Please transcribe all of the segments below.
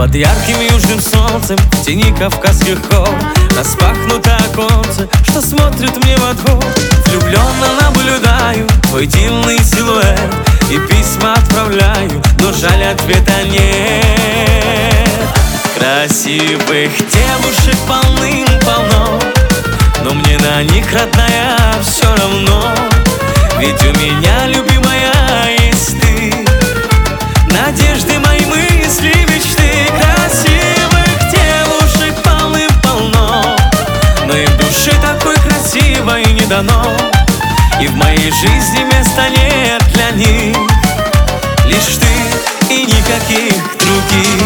Под ярким южным солнцем в тени кавказских гор распахнуто оконце, что смотрит мне во двор. Влюбленно наблюдаю твой дивный силуэт и письма отправляю, но жаль, ответа нет. Красивых девушек полным-полно, но мне на них, родная, все равно. Ведь у меня, любимая, есть ты, надежды мои, мысли, мечты. Красивых девушек полным-полно, но и в душе такой красивой не дано. И в моей жизни места нет для них, лишь ты и никаких других.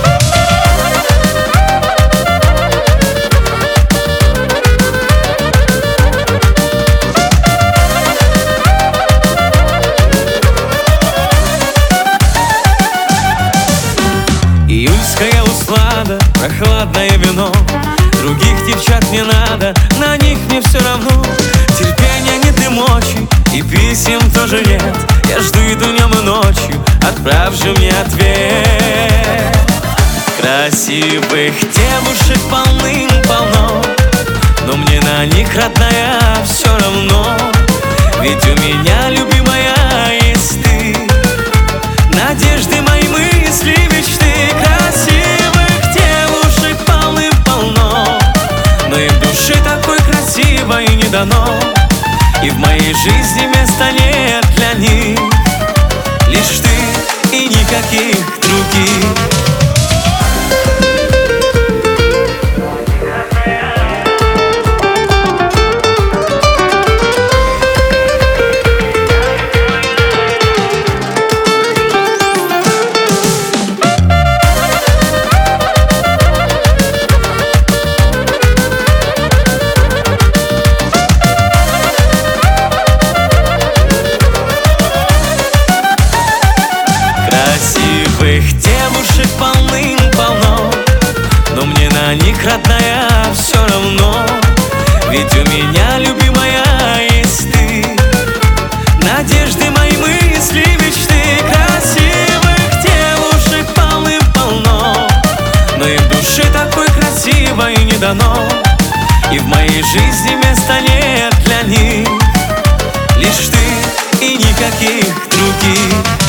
Июльская услада, прохладное вино, других девчат не надо, на них мне все равно. Терпения нет и мочи, и писем тоже нет. Я жду и днем и ночью, отправь же мне ответ. Красивых девушек полным-полно, но мне на них, родная, все равно. Ведь у меня, любимая, есть ты, надежды мои, мысли, мечты. Красивых девушек полным-полно, но и в душе такой красивой не дано. И в моей жизни места нет для них, лишь ты и никаких других. Красивых девушек полным-полно, но мне на них, родная, все равно. Ведь у меня, любимая, есть ты, надежды мои, мысли, мечты. Красивых девушек полным-полно, но и в душе такой красивой не дано. И в моей жизни места нет для них, лишь ты и никаких других.